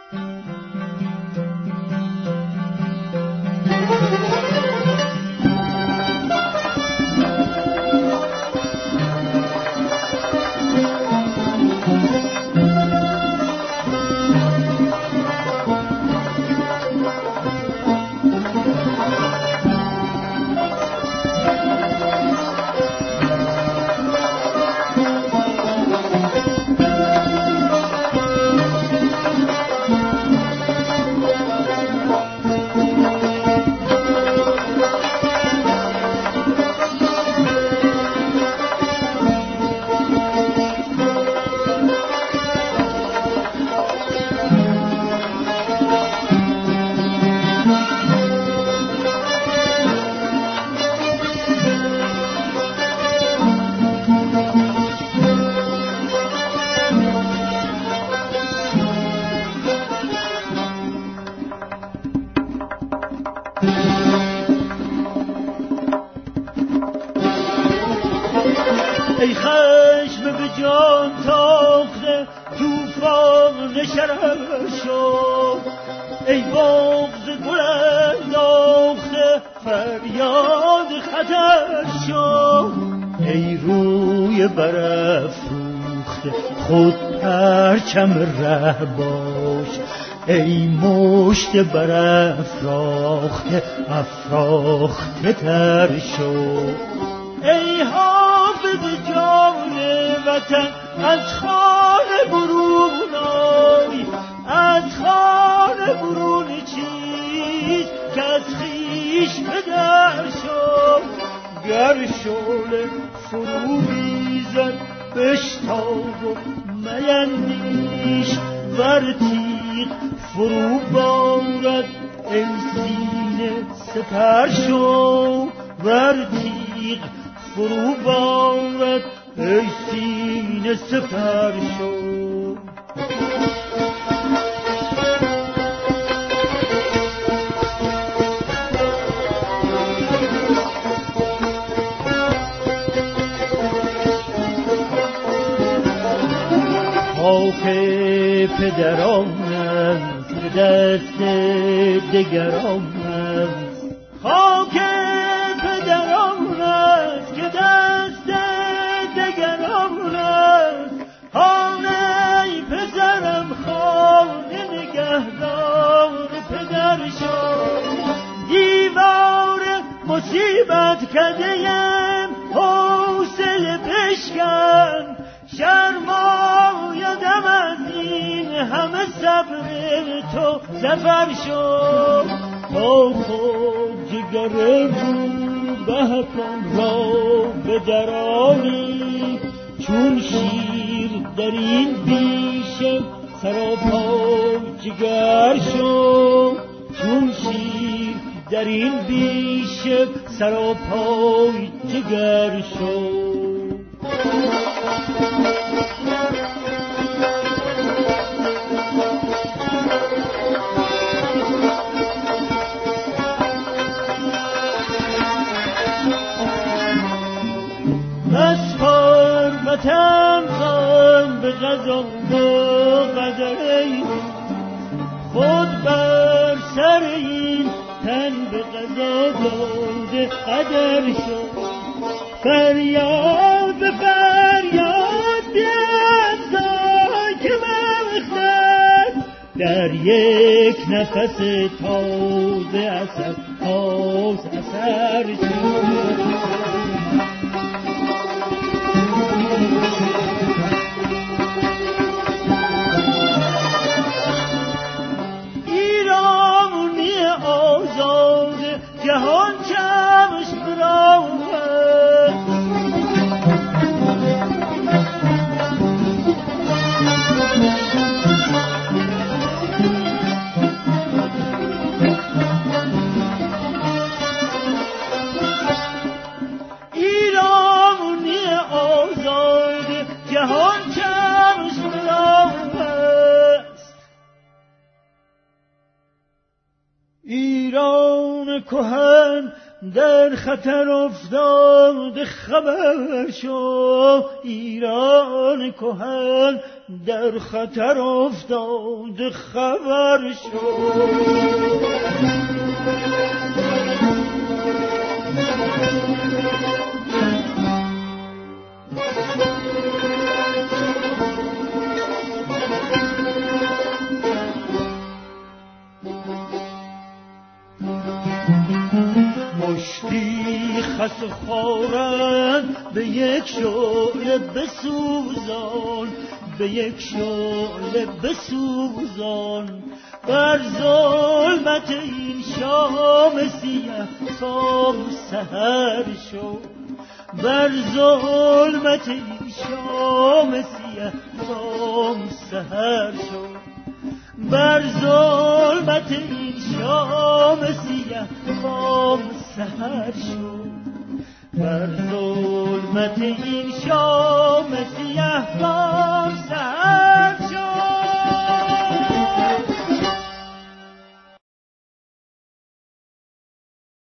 ای خشم به جان تاخته توفان شرشو، ای بغض گل انداخته فریاد خطر شو، ای روی برافروخته خود پرچم ره باش، ای مشت برافراخته افراخته تر شو، ای حافظ جان وطن از خانه برون آی، از خانه برون چیز که از خویش بدر شو، گر شعله فرو ریزد بشتاب و میندیش، ور تیغ فرو بارد ای سینه سپر شو، ور تیغ فرو بارد ای سینه سپر شو. خاک پدرانم به دست دگرانم، خاک پدران است که دست دگران است، خانه پدرم خانه نگهدار پدر شد، دیوار مصیبت کدیم حوصله بشکن، شرمایدم از این همه صبر تو ظفر شد، تا خود جگر روبهکان را بدرانی، چون شیر در این بیشه سراپای جگر شد، چون شیر در این بیشه سراپای جگر شد. وطن خان به قضا و قدر خود بر سر این تن به قضا داده قدر شد، فریاد فریاد بیفزای که مغزد در یک نفس تازه اثر باز اثر شد. جهان چمش براند، ایرانی آزاد جهان چمش براند، ایران کهن در خطر افتاد خبر شو، ایران کهن در خطر افتاد خبر شو. مشتی خس و خارن به یک شعله بسوزان، به یک شعله بسوزان. بر ظلمت این شام سیه صبح سحر شو، بر ظلمت این شام سیه صبح سحر شو، بر ظلمت این شام سیه صبح سحر شو، بر ظلمت این شام سیه